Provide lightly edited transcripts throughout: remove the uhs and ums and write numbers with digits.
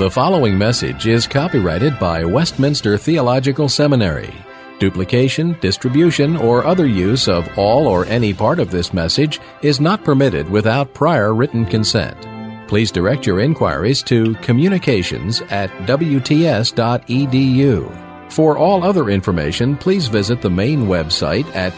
The following message is copyrighted by Westminster Theological Seminary. Duplication, distribution, or other use of all or any part of this message is not permitted without prior written consent. Please direct your inquiries to communications@wts.edu. For all other information, please visit the main website at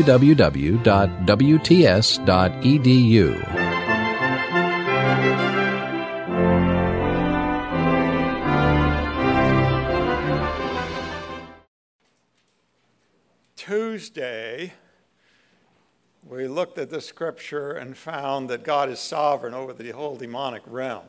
www.wts.edu. Tuesday, we looked at the scripture and found that God is sovereign over the whole demonic realm.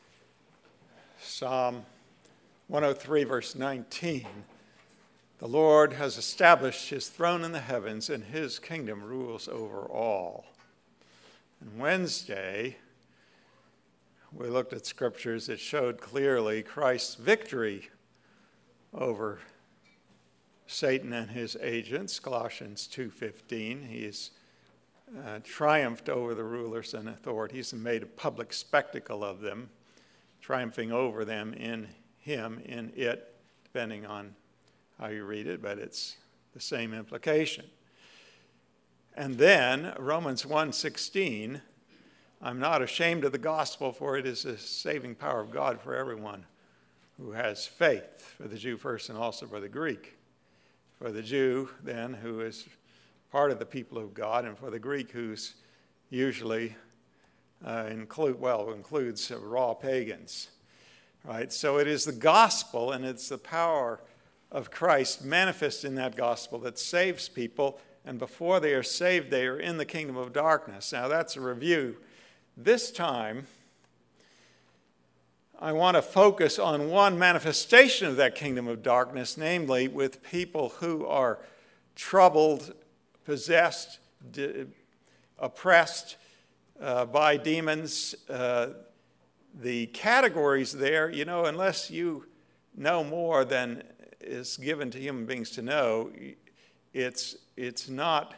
Psalm 103, verse 19, the Lord has established his throne in the heavens, and his kingdom rules over all. And Wednesday, we looked at scriptures that showed clearly Christ's victory over Satan and his agents. Colossians 2:15, he's triumphed over the rulers and authorities and made a public spectacle of them, triumphing over them in him, in it, depending on how you read it, but it's the same implication. And then Romans 1:16, I'm not ashamed of the gospel, for it is the saving power of God for everyone who has faith, for the Jew first and also for the Greek. For the Jew, then, who is part of the people of God, and for the Greek, who's usually includes raw pagans, right? So it is the gospel, and it's the power of Christ manifest in that gospel that saves people, and before they are saved, they are in the kingdom of darkness. Now, that's a review. This time, I want to focus on one manifestation of that kingdom of darkness, namely with people who are troubled, possessed, oppressed by demons. The categories there, unless you know more than is given to human beings to know, it's not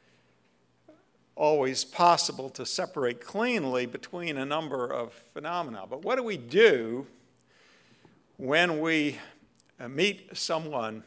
always possible to separate cleanly between a number of phenomena. But what do we do when we meet someone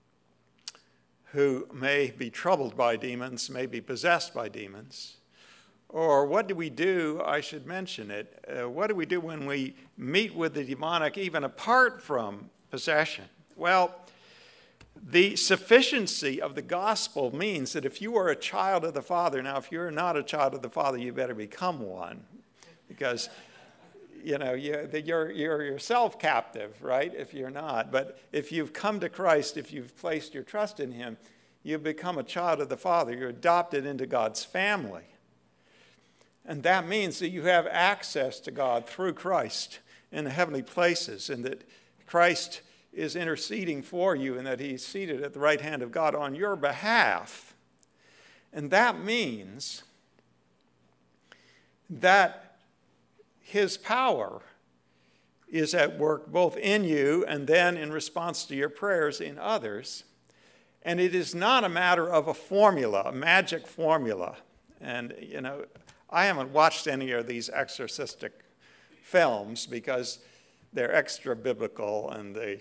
who may be troubled by demons, may be possessed by demons? Or what do we do, I should mention it, what do we do when we meet with the demonic even apart from possession? Well, the sufficiency of the gospel means that if you are a child of the Father, now if you're not a child of the Father, you better become one, because you're yourself captive, right, if you're not. But if you've come to Christ, if you've placed your trust in him, you've become a child of the Father. You're adopted into God's family. And that means that you have access to God through Christ in the heavenly places, and that Christ is interceding for you, and that he's seated at the right hand of God on your behalf. And that means that his power is at work both in you and then in response to your prayers in others. And it is not a matter of a formula, a magic formula. And, I haven't watched any of these exorcistic films because they're extra biblical and they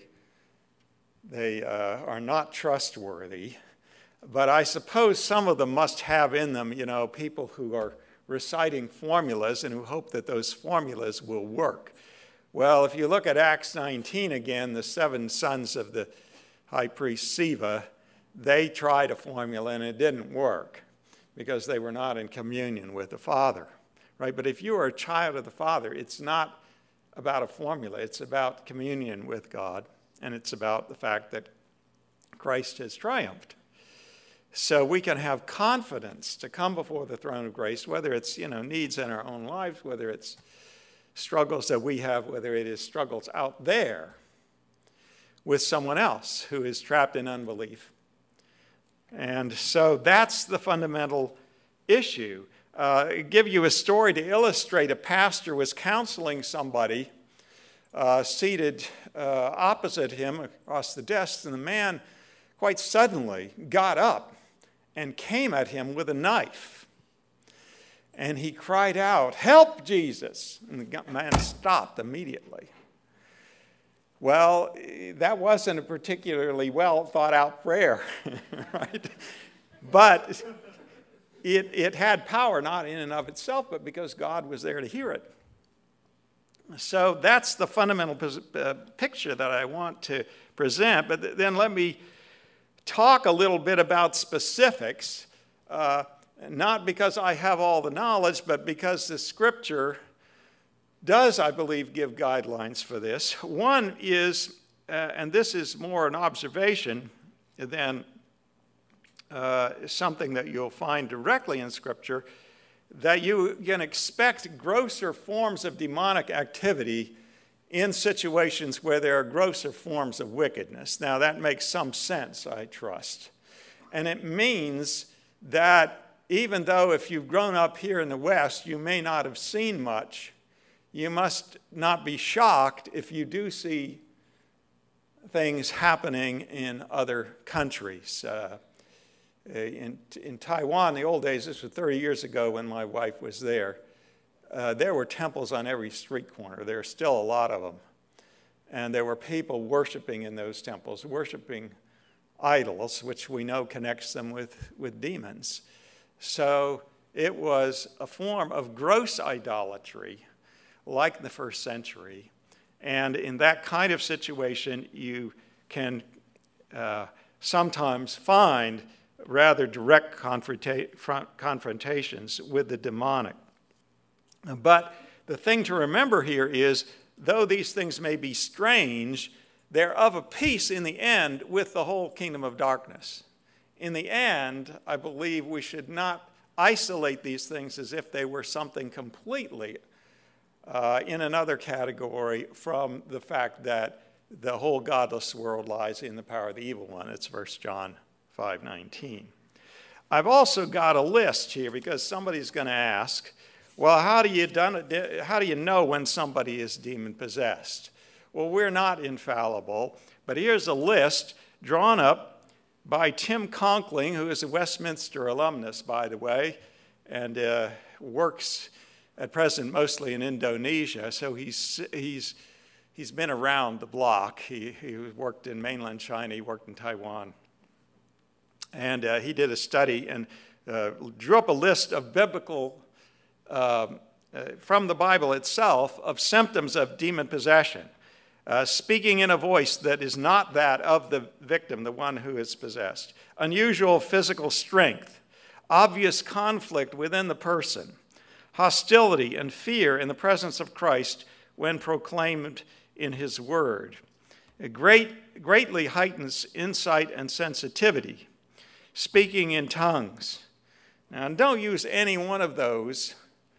are not trustworthy. But I suppose some of them must have in them, people who are reciting formulas and who hope that those formulas will work. Well, if you look at Acts 19 again, the 7 sons of the high priest Sceva, they tried a formula and it didn't work because they were not in communion with the Father, right? But if you are a child of the Father, it's not about a formula. It's about communion with God, and it's about the fact that Christ has triumphed. So we can have confidence to come before the throne of grace, whether it's, needs in our own lives, whether it's struggles that we have, whether it is struggles out there with someone else who is trapped in unbelief. And so that's the fundamental issue. I'll give you a story to illustrate. A pastor was counseling somebody seated opposite him across the desk, and the man quite suddenly got up and came at him with a knife. And he cried out, "Help, Jesus!" And the man stopped immediately. Well, that wasn't a particularly well thought out prayer, right? But it had power, not in and of itself, but because God was there to hear it. So that's the fundamental picture that I want to present. But then let me talk a little bit about specifics, not because I have all the knowledge, but because the Scripture does, I believe, give guidelines for this. One is, and this is more an observation than something that you'll find directly in Scripture, that you can expect grosser forms of demonic activity in situations where there are grosser forms of wickedness. Now, that makes some sense, I trust. And it means that even though if you've grown up here in the West, you may not have seen much, you must not be shocked if you do see things happening in other countries. In Taiwan, in the old days, this was 30 years ago when my wife was there, there were temples on every street corner. There are still a lot of them. And there were people worshiping in those temples, worshiping idols, which we know connects them with demons. So it was a form of gross idolatry, like in the first century. And in that kind of situation, you can sometimes find rather direct confrontations with the demonic. But the thing to remember here is, though these things may be strange, they're of a piece in the end with the whole kingdom of darkness. In the end, I believe we should not isolate these things as if they were something completely in another category from the fact that the whole godless world lies in the power of the evil one. It's 1 John 5:19. I've also got a list here because somebody's going to ask, well, how do you know when somebody is demon-possessed? Well, we're not infallible, but here's a list drawn up by Tim Conkling, who is a Westminster alumnus, by the way, and works at present mostly in Indonesia, so he's been around the block. He worked in mainland China, he worked in Taiwan. And he did a study and drew up a list of biblical, from the Bible itself, of symptoms of demon possession. Speaking in a voice that is not that of the victim, the one who is possessed. Unusual physical strength. Obvious conflict within the person. Hostility and fear in the presence of Christ when proclaimed in his word. Greatly heightens insight and sensitivity. Speaking in tongues. Now, don't use any one of those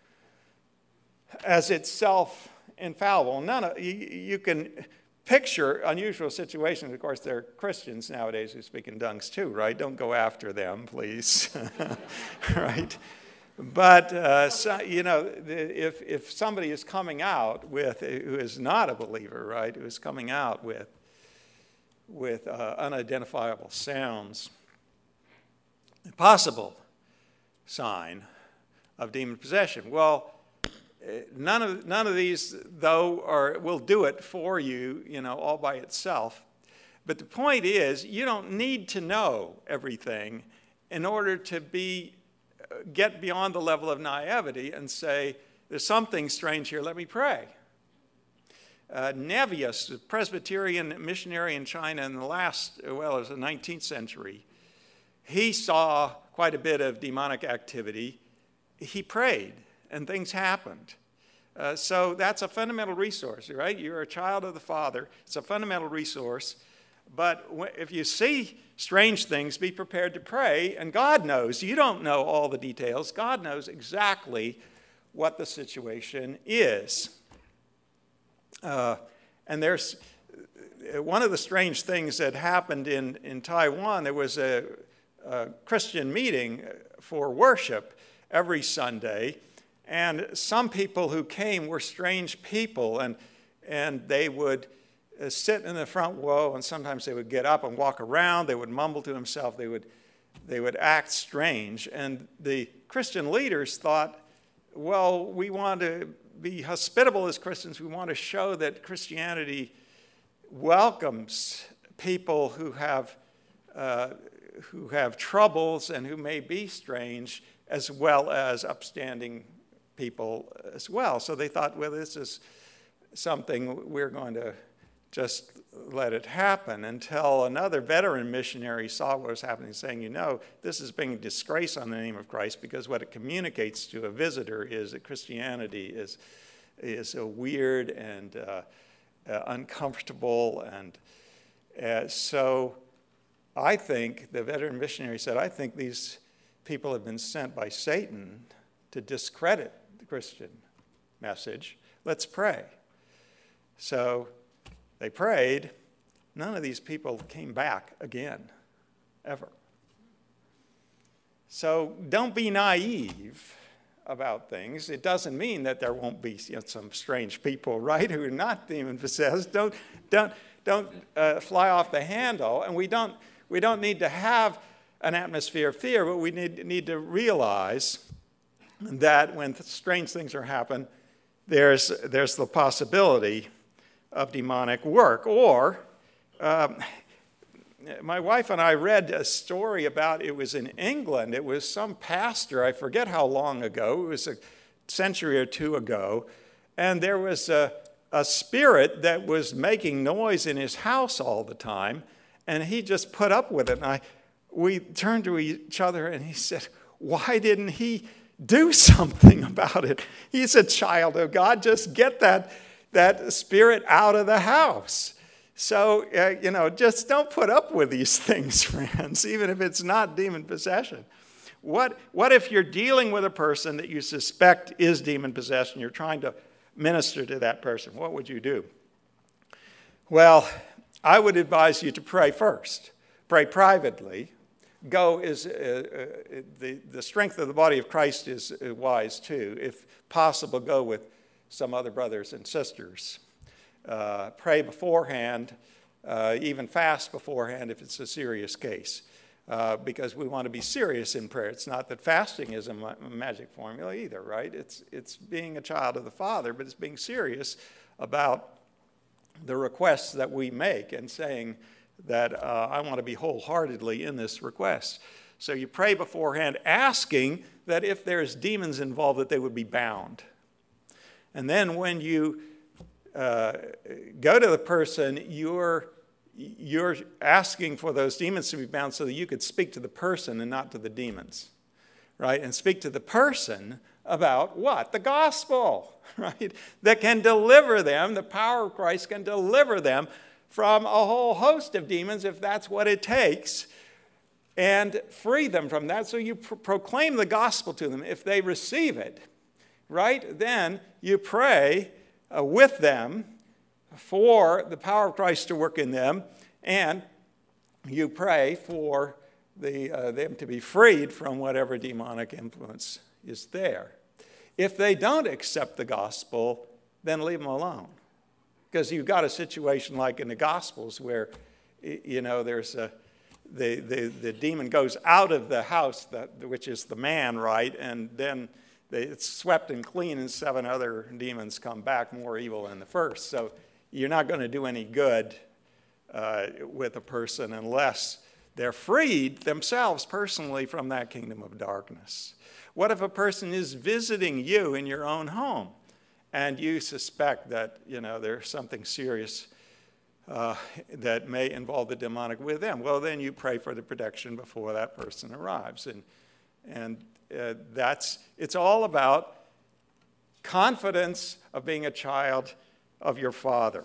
as itself infallible. You can picture unusual situations. Of course, there are Christians nowadays who speak in tongues too, right? Don't go after them, please. Right? But, if somebody is coming out who is not a believer, right, who is coming out with unidentifiable sounds, a possible sign of demon possession. Well, none of these, though, will do it for you, all by itself. But the point is, you don't need to know everything in order to get beyond the level of naivety and say, there's something strange here, let me pray. Nevius, a Presbyterian missionary in China in it was the 19th century, he saw quite a bit of demonic activity. He prayed, and things happened. So that's a fundamental resource, right? You're a child of the Father. It's a fundamental resource. But if you see strange things, be prepared to pray. And God knows. You don't know all the details. God knows exactly what the situation is. And there's one of the strange things that happened in Taiwan. There was a Christian meeting for worship every Sunday. And some people who came were strange people. And they would sit in the front row, and sometimes they would get up and walk around. They would mumble to themselves. They would act strange. And the Christian leaders thought, well, we want to be hospitable as Christians. We want to show that Christianity welcomes people who have troubles and who may be strange, as well as upstanding people as well. So they thought, well, this is something we're going to just let it happen, until another veteran missionary saw what was happening, saying, this is being a disgrace on the name of Christ, because what it communicates to a visitor is that Christianity is a weird and uncomfortable. And so I think, the veteran missionary said, I think these people have been sent by Satan to discredit the Christian message. Let's pray. So they prayed. None of these people came back again, ever. So don't be naive about things. It doesn't mean that there won't be some strange people, right, who are not demon-possessed. Don't fly off the handle. And we don't need to have an atmosphere of fear, but we need to realize that when strange things are happening, there's the possibility of demonic work. Or my wife and I read a story about, it was in England. It was some pastor, I forget how long ago, it was a century or two ago, and there was a spirit that was making noise in his house all the time, and he just put up with it. And we turned to each other, and he said, why didn't he do something about it? He's a child of God. Just get that spirit out of the house. So, just don't put up with these things, friends, even if it's not demon possession. What if you're dealing with a person that you suspect is demon possessed and you're trying to minister to that person? What would you do? Well, I would advise you to pray first. Pray privately. The strength of the body of Christ is wise too. If possible, go with some other brothers and sisters. Pray beforehand, even fast beforehand if it's a serious case, because we want to be serious in prayer. It's not that fasting is a magic formula either, right? It's being a child of the Father, but it's being serious about the requests that we make and saying that I want to be wholeheartedly in this request. So you pray beforehand, asking that if there's demons involved, that they would be bound. And then when you go to the person, you're asking for those demons to be bound so that you could speak to the person and not to the demons, right? And speak to the person about what? The gospel, right? That can deliver them, the power of Christ can deliver them from a whole host of demons if that's what it takes, and free them from that. So you proclaim the gospel to them. If they receive it, right, then you pray with them for the power of Christ to work in them, and you pray for them to be freed from whatever demonic influence is there. If they don't accept the gospel, then leave them alone. Because you've got a situation like in the Gospels where, there's the demon goes out of the house, which is the man, right? And then it's swept and clean, and 7 other demons come back more evil than the first. So you're not going to do any good with a person unless they're freed themselves personally from that kingdom of darkness. What if a person is visiting you in your own home and you suspect that, there's something serious that may involve the demonic with them? Well, then you pray for the protection before that person arrives. And it's all about confidence of being a child of your Father.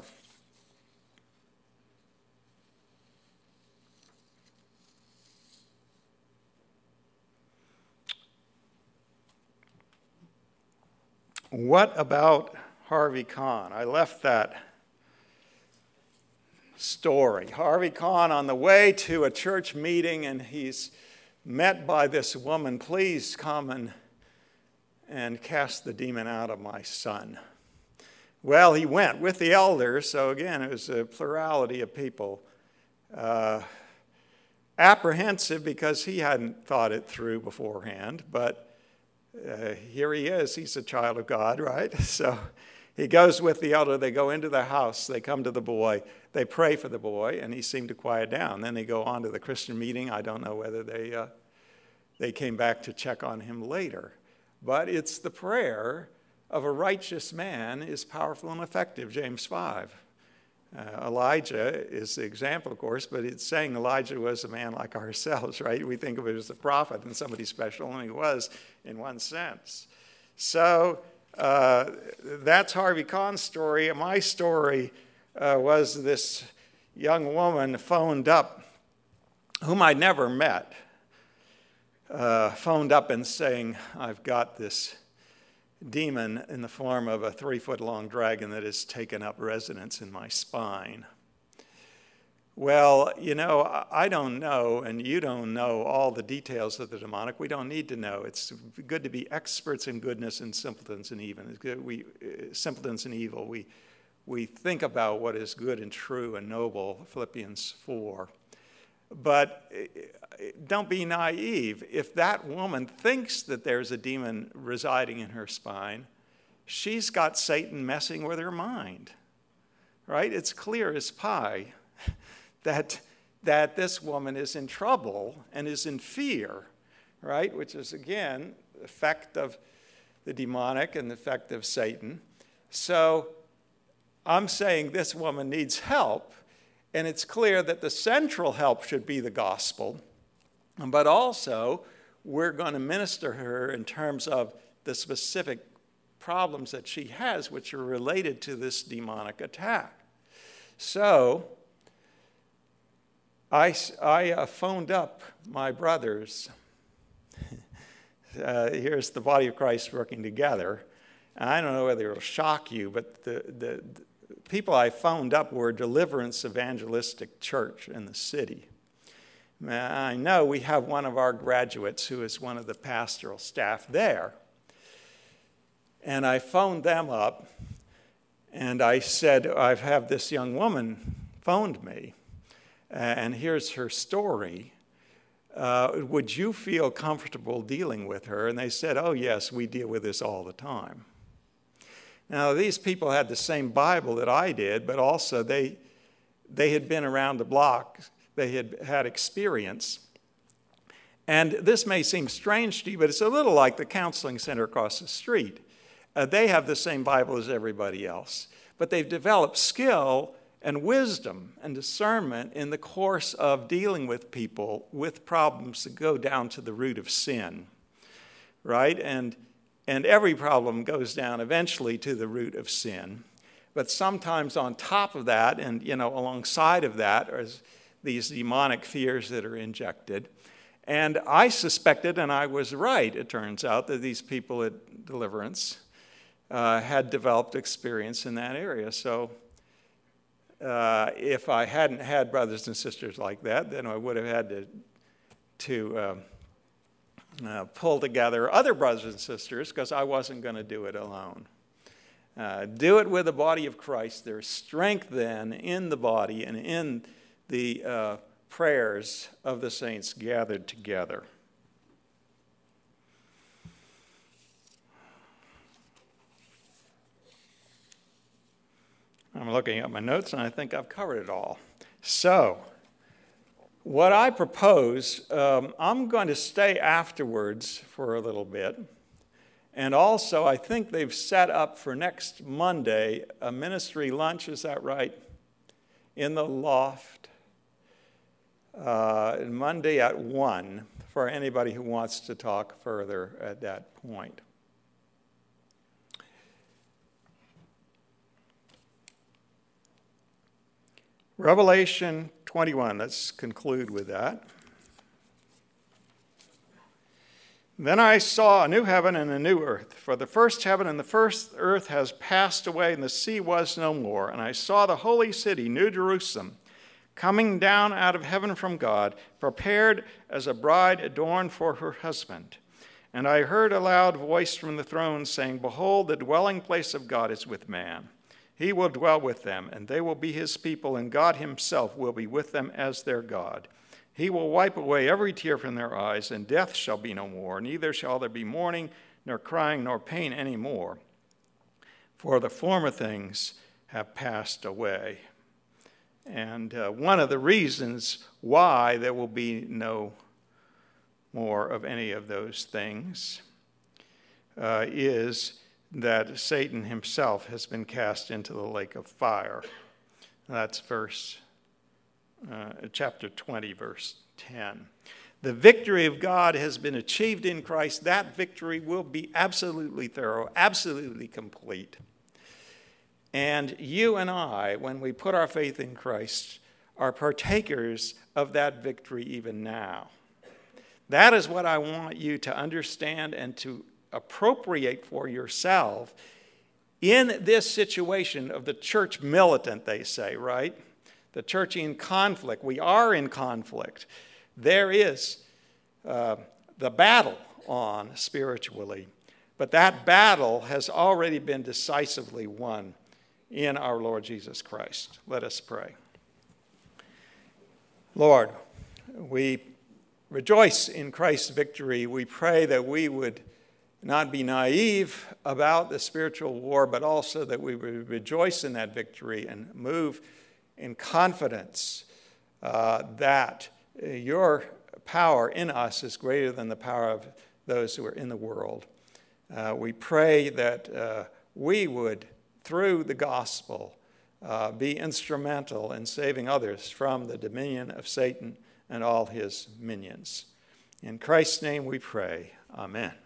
What about Harvey Kahn? I left that story. Harvey Kahn on the way to a church meeting, and he's met by this woman. Please come and cast the demon out of my son. Well, he went with the elders, so again, it was a plurality of people. Apprehensive because he hadn't thought it through beforehand, but here he is. He's a child of God, right? So He goes with the elder. They go into the house. They come to the boy. They pray for the boy, and he seemed to quiet down. Then they go on to the Christian meeting. I don't know whether they came back to check on him later. But it's the prayer of a righteous man is powerful and effective, James 5. Elijah is the example, of course, but it's saying Elijah was a man like ourselves, right? We think of it as a prophet and somebody special, and he was in one sense. So that's Harvey Kahn's story. My story was this young woman phoned up, whom I'd never met, phoned up and saying, I've got this demon in the form of a 3-foot-long dragon that has taken up residence in my spine. Well, I don't know, and you don't know all the details of the demonic. We don't need to know. It's good to be experts in goodness and simpletons in evil. Simpletons in evil. We think about what is good and true and noble, Philippians 4. But don't be naive. If that woman thinks that there's a demon residing in her spine, she's got Satan messing with her mind, right? It's clear as pie that this woman is in trouble and is in fear, right? Which is, again, the effect of the demonic and the effect of Satan. So I'm saying this woman needs help. And it's clear that the central help should be the gospel, but also we're going to minister to her in terms of the specific problems that she has, which are related to this demonic attack. So I phoned up my brothers. Here's the body of Christ working together. And I don't know whether it'll shock you, but the people I phoned up were Deliverance Evangelistic Church in the city. I know we have one of our graduates who is one of the pastoral staff there. And I phoned them up, and I said, I have this young woman phoned me, and here's her story. Would you feel comfortable dealing with her? And they said, oh, yes, we deal with this all the time. Now, these people had the same Bible that I did, but also they had been around the block. They had had experience. And this may seem strange to you, but it's a little like the counseling center across the street. They have the same Bible as everybody else, but they've developed skill and wisdom and discernment in the course of dealing with people with problems that go down to the root of sin, right? And every problem goes down eventually to the root of sin. But sometimes on top of that and, alongside of that are these demonic fears that are injected. And I suspected, and I was right, it turns out, that these people at Deliverance had developed experience in that area. So if I hadn't had brothers and sisters like that, then I would have had to pull together other brothers and sisters because I wasn't going to do it alone. Do it with the body of Christ. There's strength then in the body and in the prayers of the saints gathered together. I'm looking at my notes, and I think I've covered it all. So, what I propose, I'm going to stay afterwards for a little bit. And also, I think they've set up for next Monday a ministry lunch, is that right? In the loft. Monday at 1 for anybody who wants to talk further at that point. Revelation 21, let's conclude with that. Then I saw a new heaven and a new earth, for the first heaven and the first earth has passed away, and the sea was no more. And I saw the holy city, New Jerusalem, coming down out of heaven from God, prepared as a bride adorned for her husband. And I heard a loud voice from the throne saying, Behold, the dwelling place of God is with man. He will dwell with them, and they will be his people, and God himself will be with them as their God. He will wipe away every tear from their eyes, and death shall be no more. Neither shall there be mourning, nor crying, nor pain any more. for the former things have passed away. And one of the reasons why there will be no more of any of those things is that Satan himself has been cast into the lake of fire. That's chapter 20, verse 10. The victory of God has been achieved in Christ. That victory will be absolutely thorough, absolutely complete. And you and I, when we put our faith in Christ, are partakers of that victory even now. That is what I want you to understand and to appropriate for yourself in this situation of the church militant, they say, right? The church in conflict. We are in conflict. There is the battle on spiritually, but that battle has already been decisively won in our Lord Jesus Christ. Let us pray. Lord, we rejoice in Christ's victory. We pray that we would not be naive about the spiritual war, but also that we would rejoice in that victory and move in confidence that your power in us is greater than the power of those who are in the world. We pray that we would, through the gospel, be instrumental in saving others from the dominion of Satan and all his minions. In Christ's name we pray. Amen.